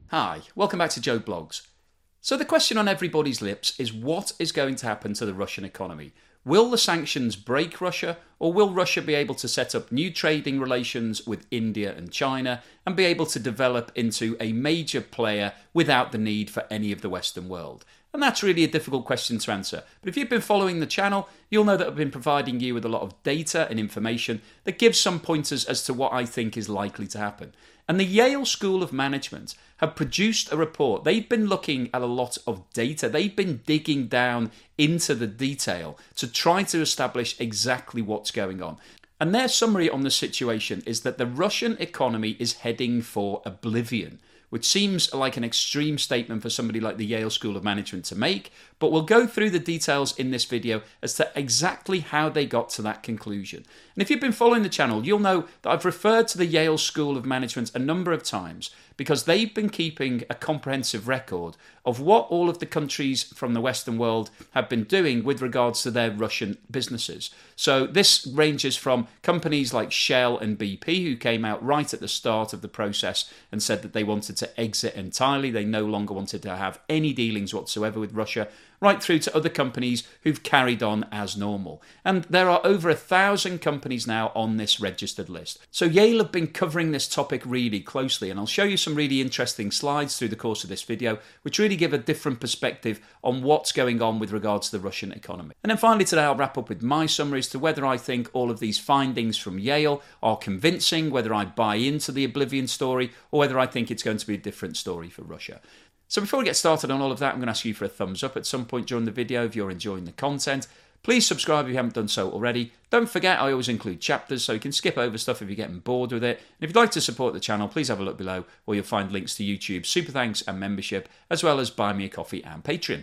Hi, welcome back to Joe Blogs. So the question on everybody's lips is what is going to happen to the Russian economy? Will the sanctions break Russia, or will Russia be able to set up new trading relations with India and China and be able to develop into a major player without the need for any of the Western world? And that's really a difficult question to answer. But if you've been following the channel, you'll know that I've been providing you with a lot of data and information that gives some pointers as to what I think is likely to happen. And the Yale School of Management have produced a report. They've been looking at a lot of data. They've been digging down into the detail to try to establish exactly what's going on. And their summary on the situation is that the Russian economy is heading for oblivion, which seems like an extreme statement for somebody like the Yale School of Management to make, but we'll go through the details in this video as to exactly how they got to that conclusion. And if you've been following the channel, you'll know that I've referred to the Yale School of Management a number of times because they've been keeping a comprehensive record of what all of the countries from the Western world have been doing with regards to their Russian businesses. So this ranges from companies like Shell and BP, who came out right at the start of the process and said that they wanted to exit entirely. They no longer wanted to have any dealings whatsoever with Russia, right through to other companies who've carried on as normal. And there are over 1,000 companies now on this registered list. So Yale have been covering this topic really closely, and I'll show you some really interesting slides through the course of this video, which really give a different perspective on what's going on with regards to the Russian economy. And then finally today I'll wrap up with my summary as to whether I think all of these findings from Yale are convincing, whether I buy into the oblivion story, or whether I think it's going to be a different story for Russia. So before we get started on all of that, I'm going to ask you for a thumbs up at some point during the video if you're enjoying the content. Please subscribe if you haven't done so already. Don't forget I always include chapters so you can skip over stuff if you're getting bored with it. And if you'd like to support the channel, please have a look below where you'll find links to YouTube, Super Thanks and membership, as well as Buy Me a Coffee and Patreon.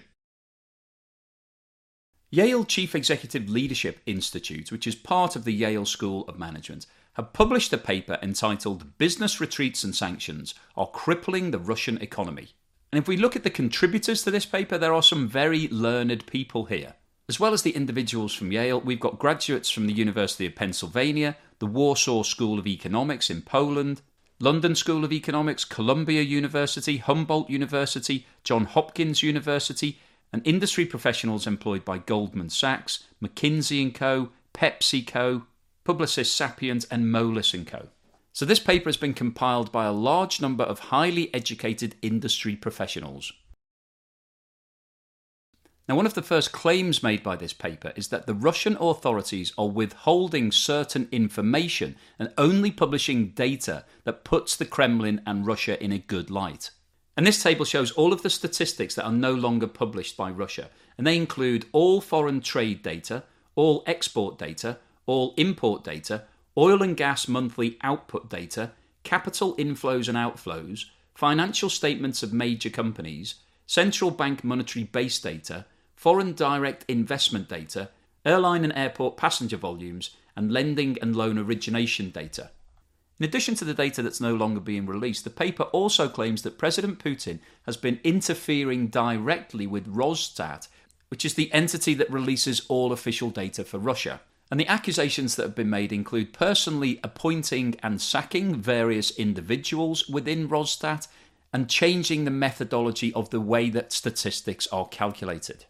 Yale Chief Executive Leadership Institute, which is part of the Yale School of Management, have published a paper entitled Business Retreats and Sanctions Are Crippling the Russian Economy. And if we look at the contributors to this paper, there are some very learned people here. As well as the individuals from Yale, we've got graduates from the University of Pennsylvania, the Warsaw School of Economics in Poland, London School of Economics, Columbia University, Humboldt University, Johns Hopkins University, and industry professionals employed by Goldman Sachs, McKinsey & Co., PepsiCo, Publicis Sapient, and Moelis & Co. So this paper has been compiled by a large number of highly educated industry professionals. Now, one of the first claims made by this paper is that the Russian authorities are withholding certain information and only publishing data that puts the Kremlin and Russia in a good light. And this table shows all of the statistics that are no longer published by Russia, and they include all foreign trade data, all export data, all import data, oil and gas monthly output data, capital inflows and outflows, financial statements of major companies, central bank monetary base data, foreign direct investment data, airline and airport passenger volumes, and lending and loan origination data. In addition to the data that's no longer being released, the paper also claims that President Putin has been interfering directly with Rosstat, which is the entity that releases all official data for Russia. And the accusations that have been made include personally appointing and sacking various individuals within Rosstat and changing the methodology of the way that statistics are calculated.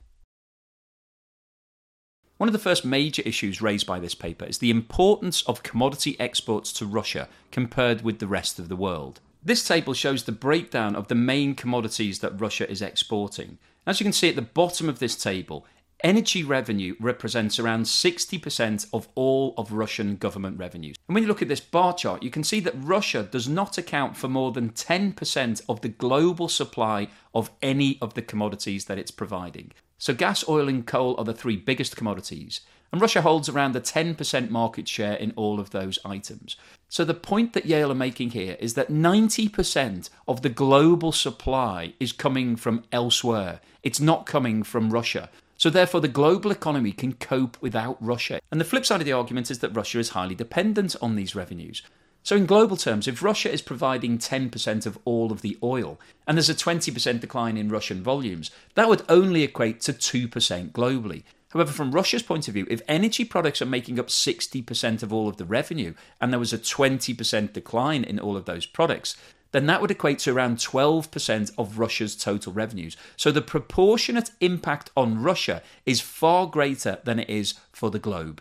One of the first major issues raised by this paper is the importance of commodity exports to Russia compared with the rest of the world. This table shows the breakdown of the main commodities that Russia is exporting. As you can see at the bottom of this table, energy revenue represents around 60% of all of Russian government revenues. And when you look at this bar chart, you can see that Russia does not account for more than 10% of the global supply of any of the commodities that it's providing. So gas, oil and coal are the three biggest commodities, and Russia holds around the 10% market share in all of those items. So the point that Yale are making here is that 90% of the global supply is coming from elsewhere. It's not coming from Russia. So therefore the global economy can cope without Russia. And the flip side of the argument is that Russia is highly dependent on these revenues. So in global terms, if Russia is providing 10% of all of the oil, and there's a 20% decline in Russian volumes, that would only equate to 2% globally. However, from Russia's point of view, if energy products are making up 60% of all of the revenue, and there was a 20% decline in all of those products, then that would equate to around 12% of Russia's total revenues. So the proportionate impact on Russia is far greater than it is for the globe.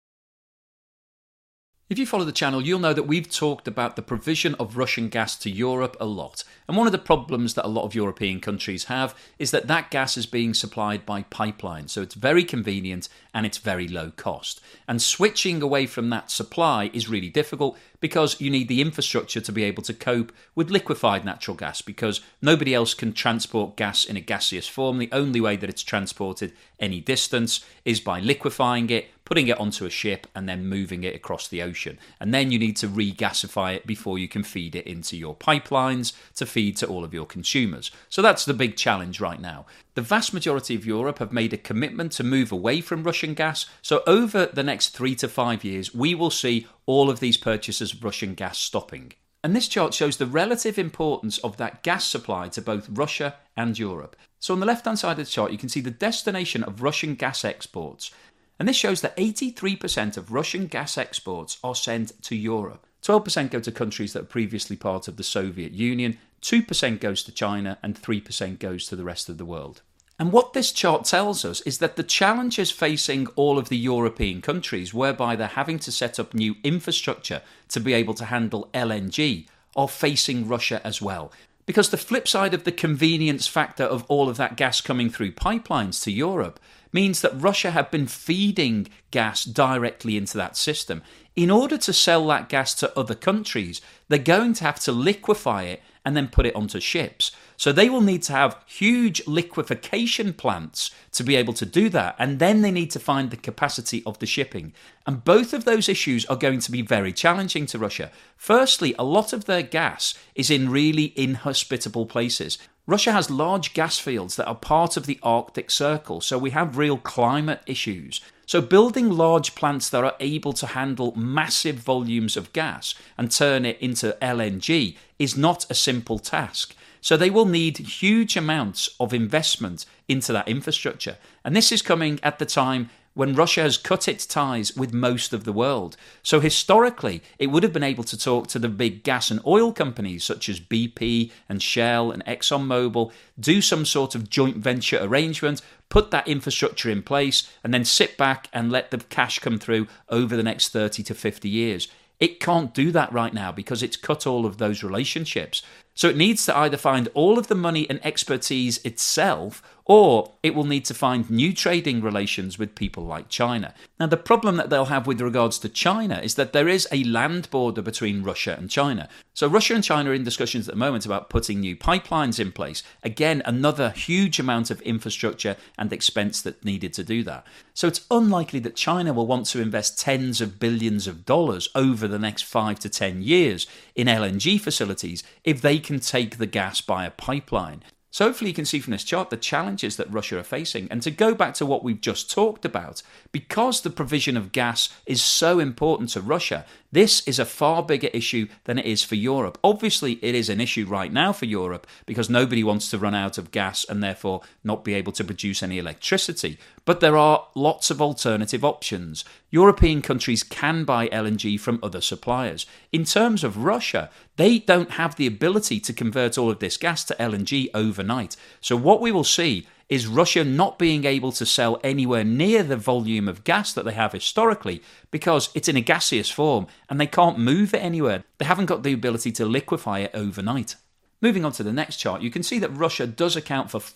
If you follow the channel, you'll know that we've talked about the provision of Russian gas to Europe a lot. And one of the problems that a lot of European countries have is that that gas is being supplied by pipeline. So it's very convenient and it's very low cost. And switching away from that supply is really difficult because you need the infrastructure to be able to cope with liquefied natural gas, because nobody else can transport gas in a gaseous form. The only way that it's transported any distance is by liquefying it, putting it onto a ship and then moving it across the ocean. And then you need to regasify it before you can feed it into your pipelines to feed to all of your consumers. So that's the big challenge right now. The vast majority of Europe have made a commitment to move away from Russian gas. So over the next 3 to 5 years, we will see all of these purchases of Russian gas stopping. And this chart shows the relative importance of that gas supply to both Russia and Europe. So on the left-hand side of the chart, you can see the destination of Russian gas exports. And this shows that 83% of Russian gas exports are sent to Europe. 12% go to countries that were previously part of the Soviet Union, 2% goes to China, and 3% goes to the rest of the world. And what this chart tells us is that the challenges facing all of the European countries, whereby they're having to set up new infrastructure to be able to handle LNG, are facing Russia as well. Because the flip side of the convenience factor of all of that gas coming through pipelines to Europe means that Russia have been feeding gas directly into that system. In order to sell that gas to other countries, they're going to have to liquefy it and then put it onto ships. So they will need to have huge liquefaction plants to be able to do that. And then they need to find the capacity of the shipping. And both of those issues are going to be very challenging to Russia. Firstly, a lot of their gas is in really inhospitable places. Russia has large gas fields that are part of the Arctic Circle, so we have real climate issues. So building large plants that are able to handle massive volumes of gas and turn it into LNG is not a simple task. So they will need huge amounts of investment into that infrastructure. And this is coming at the time when Russia has cut its ties with most of the world. So historically, it would have been able to talk to the big gas and oil companies such as BP and Shell and ExxonMobil, do some sort of joint venture arrangement, put that infrastructure in place, and then sit back and let the cash come through over the next 30 to 50 years. It can't do that right now because it's cut all of those relationships. So it needs to either find all of the money and expertise itself, or it will need to find new trading relations with people like China. Now, the problem that they'll have with regards to China is that there is a land border between Russia and China. So Russia and China are in discussions at the moment about putting new pipelines in place. Again, another huge amount of infrastructure and expense that's needed to do that. So it's unlikely that China will want to invest tens of billions of dollars over the next 5 to 10 years in LNG facilities if they can take the gas by a pipeline. So hopefully you can see from this chart the challenges that Russia are facing. And to go back to what we've just talked about, because the provision of gas is so important to Russia, this is a far bigger issue than it is for Europe. Obviously, it is an issue right now for Europe because nobody wants to run out of gas and therefore not be able to produce any electricity. But there are lots of alternative options. European countries can buy LNG from other suppliers. In terms of Russia, they don't have the ability to convert all of this gas to LNG overnight. So what we will see is Russia not being able to sell anywhere near the volume of gas that they have historically because it's in a gaseous form and they can't move it anywhere. They haven't got the ability to liquefy it overnight. Moving on to the next chart, you can see that Russia does account for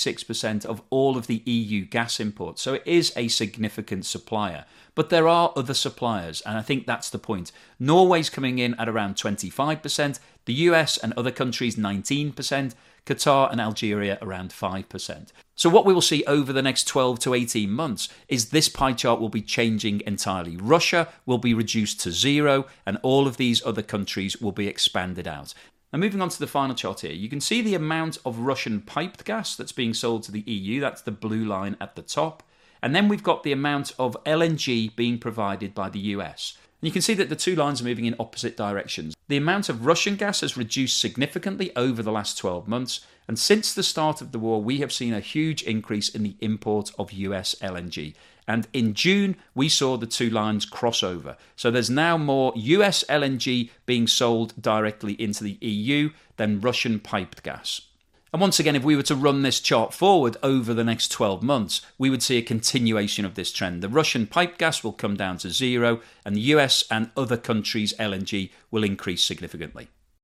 46% of all of the EU gas imports, so it is a significant supplier. But there are other suppliers, and I think that's the point. Norway's coming in at around 25%, the US and other countries 19%, Qatar and Algeria around 5%. So what we will see over the next 12 to 18 months is this pie chart will be changing entirely. Russia will be reduced to zero, and all of these other countries will be expanded out. Now, moving on to the final chart here, you can see the amount of Russian piped gas that's being sold to the EU. That's the blue line at the top. And then we've got the amount of LNG being provided by the US. And you can see that the two lines are moving in opposite directions. The amount of Russian gas has reduced significantly over the last 12 months, and since the start of the war, we have seen a huge increase in the import of US LNG. And in June, we saw the two lines cross over. So there's now more US LNG being sold directly into the EU than Russian piped gas. And once again, if we were to run this chart forward over the next 12 months, we would see a continuation of this trend. The Russian pipe gas will come down to zero, and the US and other countries' LNG will increase significantly.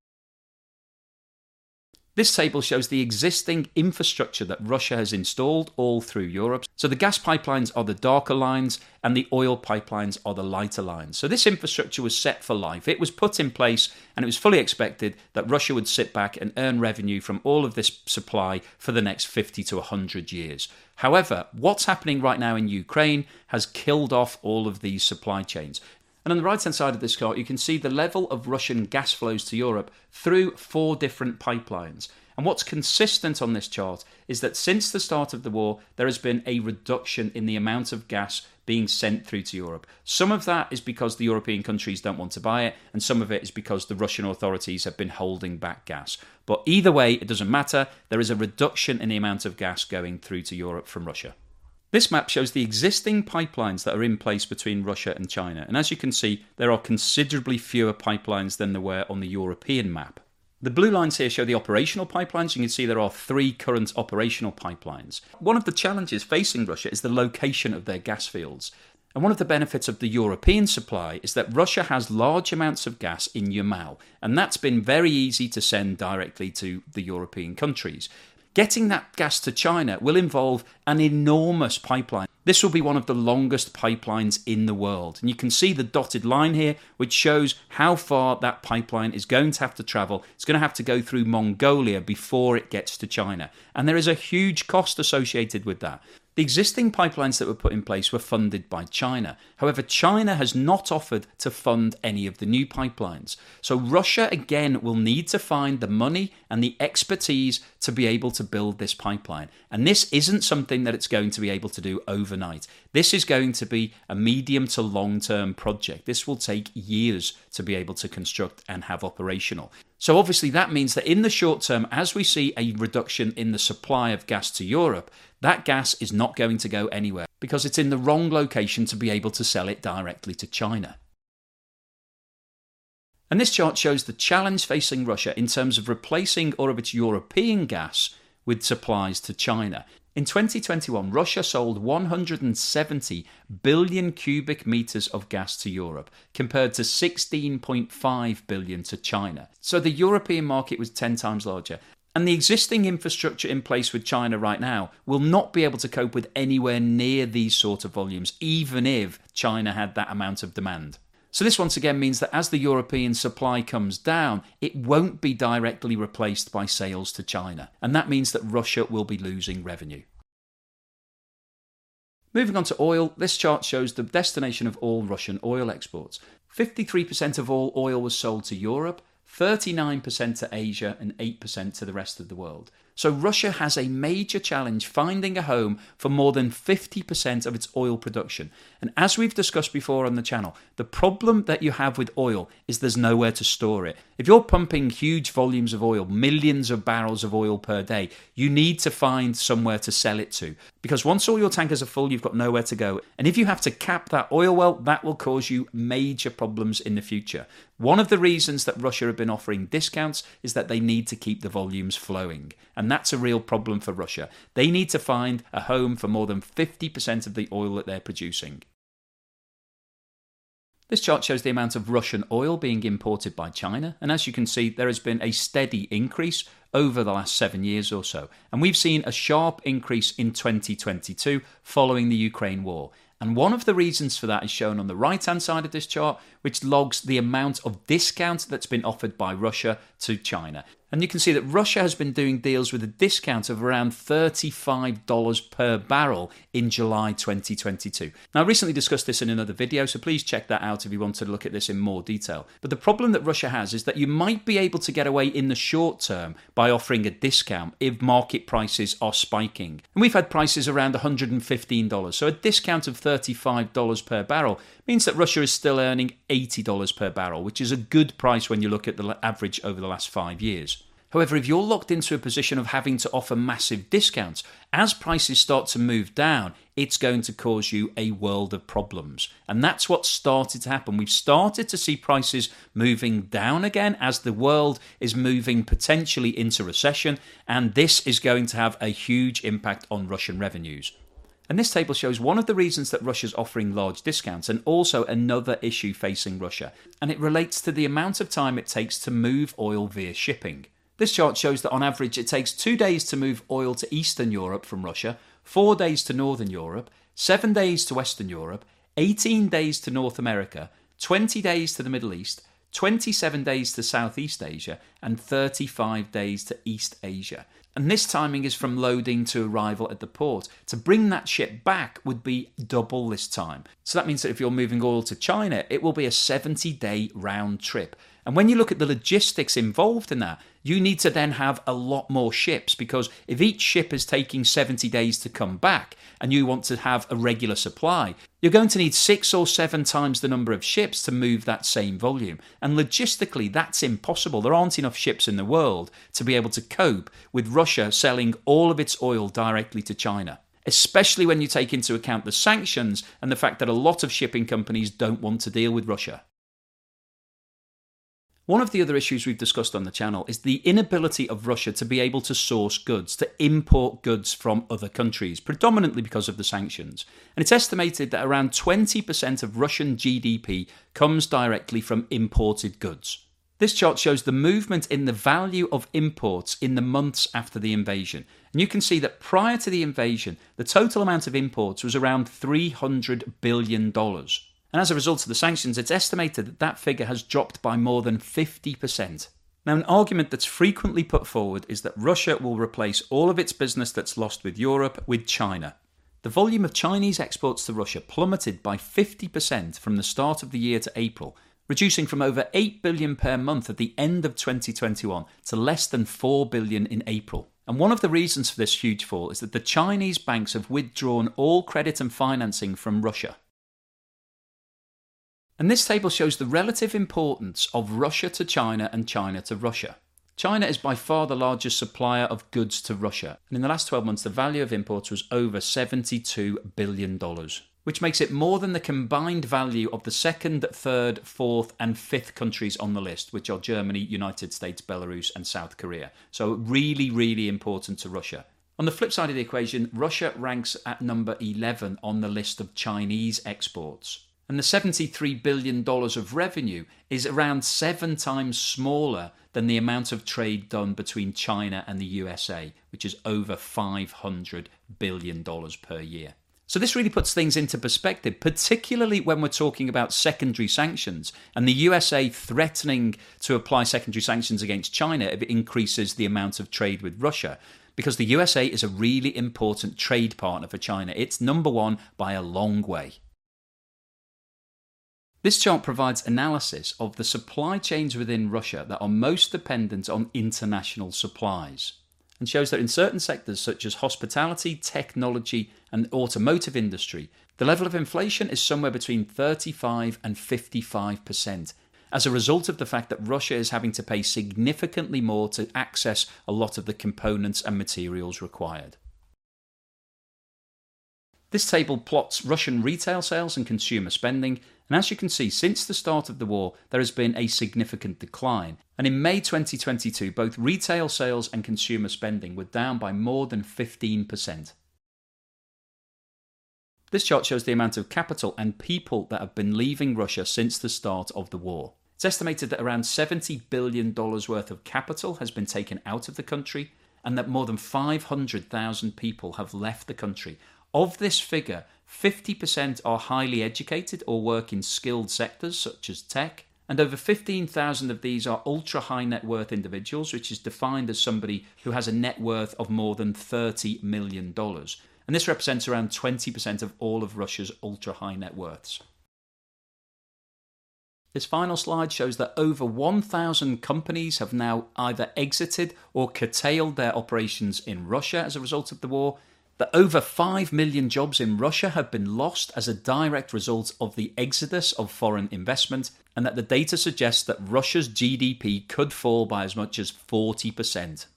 This table shows the existing infrastructure that Russia has installed all through Europe. So the gas pipelines are the darker lines and the oil pipelines are the lighter lines. So this infrastructure was set for life. It was put in place and it was fully expected that Russia would sit back and earn revenue from all of this supply for the next 50 to 100 years. However, what's happening right now in Ukraine has killed off all of these supply chains. And on the right-hand side of this chart, you can see the level of Russian gas flows to Europe through 4 different pipelines. And what's consistent on this chart is that since the start of the war, there has been a reduction in the amount of gas being sent through to Europe. Some of that is because the European countries don't want to buy it, and some of it is because the Russian authorities have been holding back gas. But either way, it doesn't matter. There is a reduction in the amount of gas going through to Europe from Russia. This map shows the existing pipelines that are in place between Russia and China. And as you can see, there are considerably fewer pipelines than there were on the European map. The blue lines here show the operational pipelines. You can see there are 3 current operational pipelines. One of the challenges facing Russia is the location of their gas fields. And one of the benefits of the European supply is that Russia has large amounts of gas in Yamal. And that's been very easy to send directly to the European countries. Getting that gas to China will involve an enormous pipeline. This will be one of the longest pipelines in the world. And you can see the dotted line here, which shows how far that pipeline is going to have to travel. It's going to have to go through Mongolia before it gets to China. And there is a huge cost associated with that. The existing pipelines that were put in place were funded by China. However, China has not offered to fund any of the new pipelines. So Russia, again, will need to find the money and the expertise to be able to build this pipeline. And this isn't something that it's going to be able to do overnight. This is going to be a medium to long-term project. This will take years to be able to construct and have operational. So obviously that means that in the short term, as we see a reduction in the supply of gas to Europe, that gas is not going to go anywhere because it's in the wrong location to be able to sell it directly to China. And this chart shows the challenge facing Russia in terms of replacing all of its European gas with supplies to China. In 2021, Russia sold 170 billion cubic meters of gas to Europe, compared to 16.5 billion to China. So the European market was 10 times larger. And the existing infrastructure in place with China right now will not be able to cope with anywhere near these sort of volumes, even if China had that amount of demand. So this once again means that as the European supply comes down, it won't be directly replaced by sales to China. And that means that Russia will be losing revenue. Moving on to oil, this chart shows the destination of all Russian oil exports. 53% of all oil was sold to Europe, 39% to Asia and 8% to the rest of the world. So Russia has a major challenge finding a home for more than 50% of its oil production. And as we've discussed before on the channel, the problem that you have with oil is there's nowhere to store it. If you're pumping huge volumes of oil, millions of barrels of oil per day, you need to find somewhere to sell it to. Because once all your tankers are full, you've got nowhere to go. And if you have to cap that oil well, that will cause you major problems in the future. One of the reasons that Russia have been offering discounts is that they need to keep the volumes flowing. And that's a real problem for Russia. They need to find a home for more than 50% of the oil that they're producing. This chart shows the amount of Russian oil being imported by China, and as you can see, there has been a steady increase over the last 7 years or so. And we've seen a sharp increase in 2022 following the Ukraine war. And one of the reasons for that is shown on the right-hand side of this chart, which logs the amount of discount that's been offered by Russia to China. And you can see that Russia has been doing deals with a discount of around $35 per barrel in July 2022. Now, I recently discussed this in another video, so please check that out if you want to look at this in more detail. But the problem that Russia has is that you might be able to get away in the short term by offering a discount if market prices are spiking. And we've had prices around $115, so a discount of $35 per barrel means that Russia is still earning $80 per barrel, which is a good price when you look at the average over the last 5 years. However, if you're locked into a position of having to offer massive discounts, as prices start to move down, it's going to cause you a world of problems. And that's what started to happen. We've started to see prices moving down again as the world is moving potentially into recession, and this is going to have a huge impact on Russian revenues. And this table shows one of the reasons that Russia's offering large discounts, and also another issue facing Russia, and it relates to the amount of time it takes to move oil via shipping. This chart shows that on average it takes 2 days to move oil to Eastern Europe from Russia, 4 days to Northern Europe, 7 days to Western Europe, 18 days to North America, 20 days to the Middle East, 27 days to Southeast Asia, and 35 days to East Asia. And this timing is from loading to arrival at the port. To bring that ship back would be double this time. So that means that if you're moving oil to China, it will be a 70-day round trip. And when you look at the logistics involved in that, you need to then have a lot more ships, because if each ship is taking 70 days to come back and you want to have a regular supply, you're going to need 6 or 7 times the number of ships to move that same volume. And logistically, that's impossible. There aren't enough ships in the world to be able to cope with Russia selling all of its oil directly to China, especially when you take into account the sanctions and the fact that a lot of shipping companies don't want to deal with Russia. One of the other issues we've discussed on the channel is the inability of Russia to be able to source goods, to import goods from other countries, predominantly because of the sanctions. And it's estimated that around 20% of Russian GDP comes directly from imported goods. This chart shows the movement in the value of imports in the months after the invasion. And you can see that prior to the invasion, the total amount of imports was around $300 billion. And as a result of the sanctions, it's estimated that that figure has dropped by more than 50%. Now, an argument that's frequently put forward is that Russia will replace all of its business that's lost with Europe with China. The volume of Chinese exports to Russia plummeted by 50% from the start of the year to April, reducing from over 8 billion per month at the end of 2021 to less than 4 billion in April. And one of the reasons for this huge fall is that the Chinese banks have withdrawn all credit and financing from Russia. And this table shows the relative importance of Russia to China and China to Russia. China is by far the largest supplier of goods to Russia, and in the last 12 months the value of imports was over $72 billion, which makes it more than the combined value of the second, third, fourth and fifth countries on the list, which are Germany, United States, Belarus and South Korea. So really, really important to Russia. On the flip side of the equation, Russia ranks at number 11 on the list of Chinese exports. And the $73 billion of revenue is around 7 times smaller than the amount of trade done between China and the USA, which is over $500 billion per year. So this really puts things into perspective, particularly when we're talking about secondary sanctions and the USA threatening to apply secondary sanctions against China if it increases the amount of trade with Russia. Because the USA is a really important trade partner for China. It's number one by a long way. This chart provides analysis of the supply chains within Russia that are most dependent on international supplies, and shows that in certain sectors such as hospitality, technology and automotive industry, the level of inflation is somewhere between 35 and 55%, as a result of the fact that Russia is having to pay significantly more to access a lot of the components and materials required. This table plots Russian retail sales and consumer spending, and as you can see, since the start of the war, there has been a significant decline. And in May 2022, both retail sales and consumer spending were down by more than 15%. This chart shows the amount of capital and people that have been leaving Russia since the start of the war. It's estimated that around $70 billion worth of capital has been taken out of the country, and that more than 500,000 people have left the country. Of this figure, 50% are highly educated or work in skilled sectors such as tech, and over 15,000 of these are ultra high net worth individuals, which is defined as somebody who has a net worth of more than $30 million. And this represents around 20% of all of Russia's ultra high net worths. This final slide shows that over 1,000 companies have now either exited or curtailed their operations in Russia as a result of the war, that over 5 million jobs in Russia have been lost as a direct result of the exodus of foreign investment, and that the data suggests that Russia's GDP could fall by as much as 40%.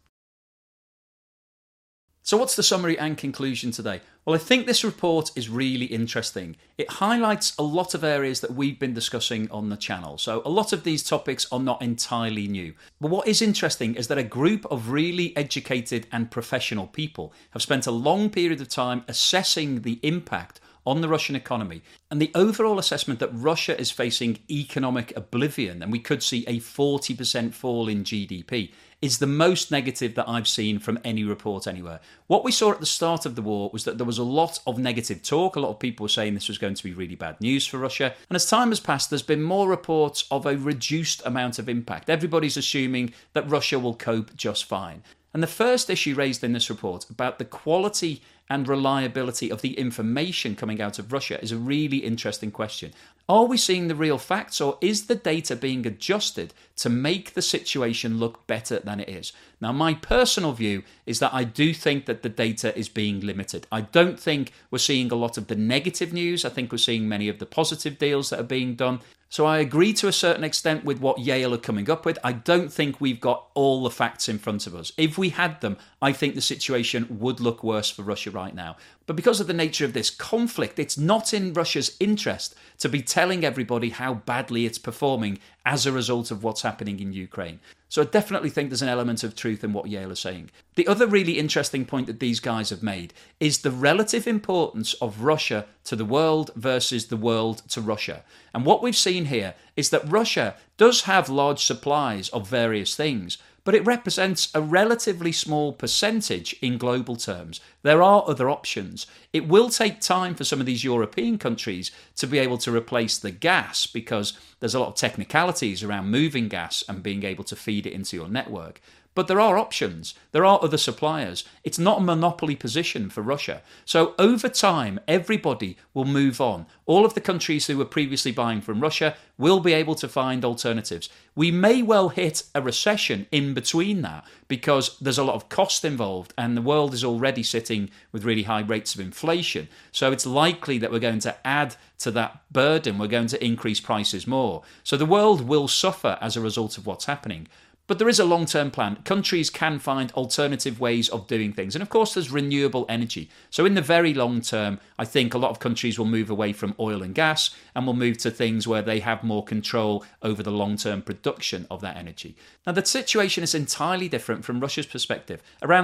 So what's the summary and conclusion today? Well, I think this report is really interesting. It highlights a lot of areas that we've been discussing on the channel. So a lot of these topics are not entirely new. But what is interesting is that a group of really educated and professional people have spent a long period of time assessing the impact on the Russian economy, and the overall assessment that Russia is facing economic oblivion, and we could see a 40% fall in GDP, is the most negative that I've seen from any report anywhere. What we saw at the start of the war was that there was a lot of negative talk. A lot of people were saying this was going to be really bad news for Russia. And as time has passed, there's been more reports of a reduced amount of impact. Everybody's assuming that Russia will cope just fine. And the first issue raised in this report about the quality and reliability of the information coming out of Russia is a really interesting question. Are we seeing the real facts, or is the data being adjusted to make the situation look better than it is? Now, my personal view is that I do think that the data is being limited. I don't think we're seeing a lot of the negative news. I think we're seeing many of the positive deals that are being done. So I agree to a certain extent with what Yale are coming up with. I don't think we've got all the facts in front of us. If we had them, I think the situation would look worse for Russia right now. But because of the nature of this conflict, it's not in Russia's interest to be telling everybody how badly it's performing as a result of what's happening in Ukraine. So I definitely think there's an element of truth in what Yale is saying. The other really interesting point that these guys have made is the relative importance of Russia to the world versus the world to Russia. And what we've seen here is that Russia does have large supplies of various things, but it represents a relatively small percentage in global terms. There are other options. It will take time for some of these European countries to be able to replace the gas, because there's a lot of technicalities around moving gas and being able to feed it into your network. But there are options. There are other suppliers. It's not a monopoly position for Russia. So over time, everybody will move on. All of the countries who were previously buying from Russia will be able to find alternatives. We may well hit a recession in between that, because there's a lot of cost involved and the world is already sitting with really high rates of inflation. So it's likely that we're going to add to that burden. We're going to increase prices more. So the world will suffer as a result of what's happening. But there is a long-term plan. Countries can find alternative ways of doing things. And of course, there's renewable energy. So in the very long term, I think a lot of countries will move away from oil and gas and will move to things where they have more control over the long-term production of that energy. Now, the situation is entirely different from Russia's perspective. Around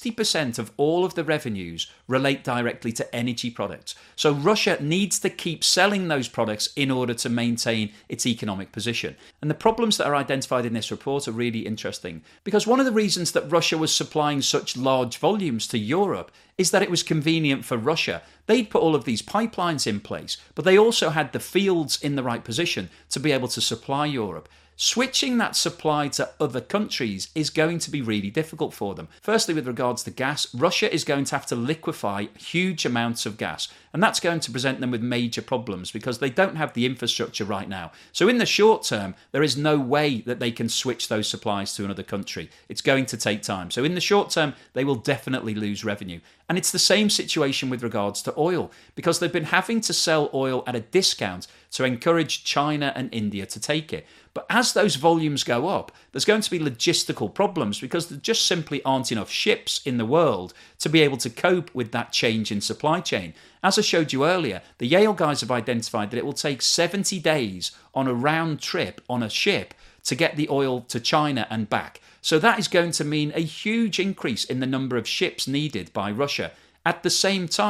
60% of all of the revenues relate directly to energy products. So Russia needs to keep selling those products in order to maintain its economic position. And the problems that are identified in this report are really interesting, because one of the reasons that Russia was supplying such large volumes to Europe is that it was convenient for Russia. They'd put all of these pipelines in place, but they also had the fields in the right position to be able to supply Europe. Switching that supply to other countries is going to be really difficult for them. Firstly, with regards to gas, Russia is going to have to liquefy huge amounts of gas, and that's going to present them with major problems because they don't have the infrastructure right now. So in the short term, there is no way that they can switch those supplies to another country. It's going to take time. So in the short term, they will definitely lose revenue. And it's the same situation with regards to oil, because they've been having to sell oil at a discount to encourage China and India to take it. But as those volumes go up, there's going to be logistical problems because there just simply aren't enough ships in the world to be able to cope with that change in supply chain. As I showed you earlier, the Yale guys have identified that it will take 70 days on a round trip on a ship to get the oil to China and back. So that is going to mean a huge increase in the number of ships needed by Russia. At the same time,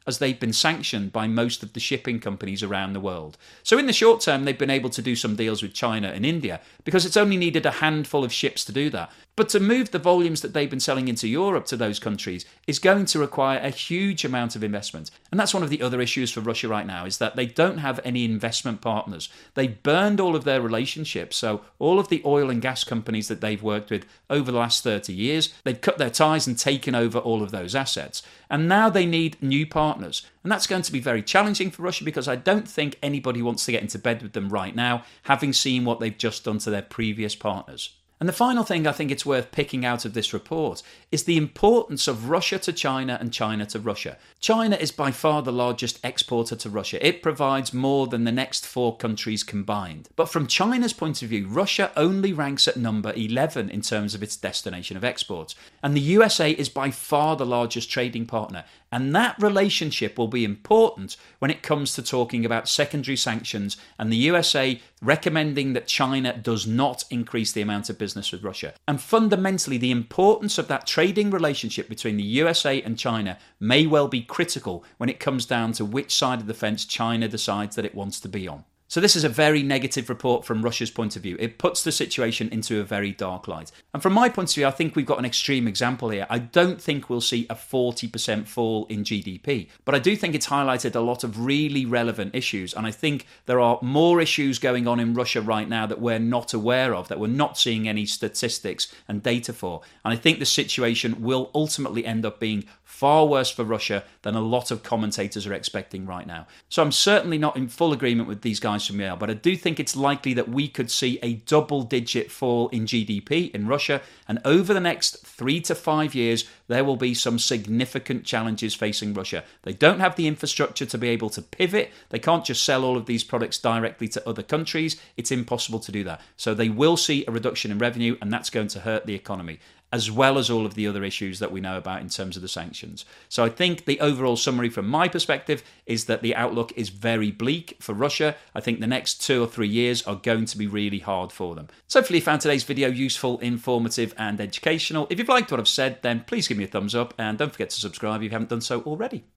as they've been sanctioned by most of the shipping companies around the world. So in the short term, they've been able to do some deals with China and India because it's only needed a handful of ships to do that. But to move the volumes that they've been selling into Europe to those countries is going to require a huge amount of investment. And that's one of the other issues for Russia right now, is that they don't have any investment partners. They burned all of their relationships. So all of the oil and gas companies that they've worked with over the last 30 years, they've cut their ties and taken over all of those assets. And now they need new partners. And that's going to be very challenging for Russia because I don't think anybody wants to get into bed with them right now, having seen what they've just done to their previous partners. And the final thing I think it's worth picking out of this report is the importance of Russia to China and China to Russia. China is by far the largest exporter to Russia. It provides more than the next 4 countries combined. But from China's point of view, Russia only ranks at number 11 in terms of its destination of exports. And the USA is by far the largest trading partner. And that relationship will be important when it comes to talking about secondary sanctions and the USA recommending that China does not increase the amount of business with Russia. And fundamentally, the importance of that trading relationship between the USA and China may well be critical when it comes down to which side of the fence China decides that it wants to be on. So this is a very negative report from Russia's point of view. It puts the situation into a very dark light. And from my point of view, I think we've got an extreme example here. I don't think we'll see a 40% fall in GDP, but I do think it's highlighted a lot of really relevant issues. And I think there are more issues going on in Russia right now that we're not aware of, that we're not seeing any statistics and data for. And I think the situation will ultimately end up being far worse for Russia than a lot of commentators are expecting right now. So I'm certainly not in full agreement with these guys from Yale, but I do think it's likely that we could see a double-digit fall in GDP in Russia, and over the next 3 to 5 years, there will be some significant challenges facing Russia. They don't have the infrastructure to be able to pivot. They can't just sell all of these products directly to other countries. It's impossible to do that. So they will see a reduction in revenue, and that's going to hurt the economy, as well as all of the other issues that we know about in terms of the sanctions. So I think the overall summary from my perspective is that the outlook is very bleak for Russia. I think the next 2 or 3 years are going to be really hard for them. So hopefully you found today's video useful, informative and educational. If you've liked what I've said, then please give me a thumbs up and don't forget to subscribe if you haven't done so already.